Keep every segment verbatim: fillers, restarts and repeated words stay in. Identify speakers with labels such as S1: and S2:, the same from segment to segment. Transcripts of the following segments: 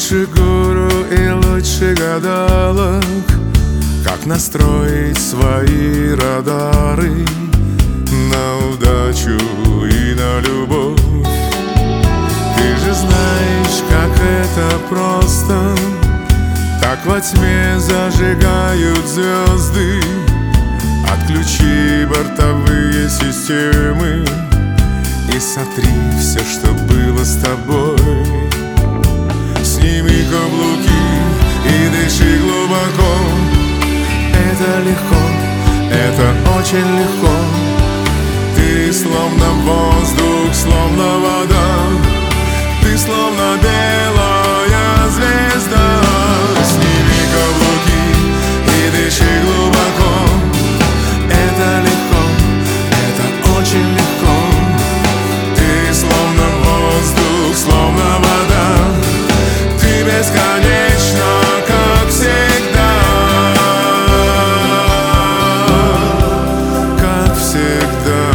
S1: Лучше гуру и лучше гадалок, как настроить свои радары на удачу и на любовь. Ты же знаешь, как это просто, так во тьме зажигают звезды. Отключи бортовые системы и сотри все, что было с тобой. Сними каблуки и дыши глубоко. Это легко, это очень легко. Ты словно воздух, словно вода. Ты словно белая звезда. Сними каблуки и дыши глубоко. Это легко, это очень легко. Ты словно воздух, словно вода. Ты бесконечна, как всегда. Как всегда.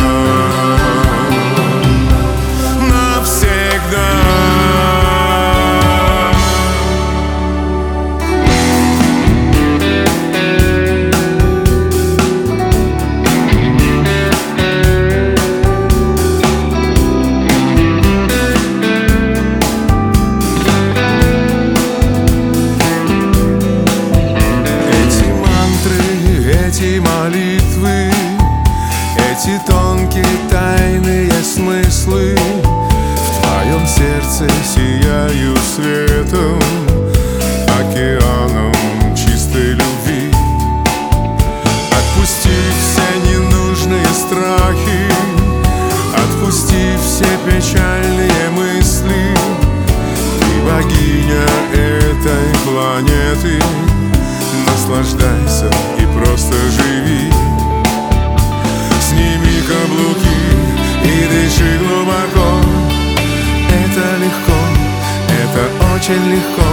S1: Навсегда. Эти молитвы, эти тонкие тайные смыслы в твоем сердце сияют светом, океаном чистой любви. Отпусти все ненужные страхи, отпусти все печальные мысли. Ты богиня этой планеты. Наслаждайся и просто живи. Сними каблуки и дыши глубоко. Это легко, это очень легко.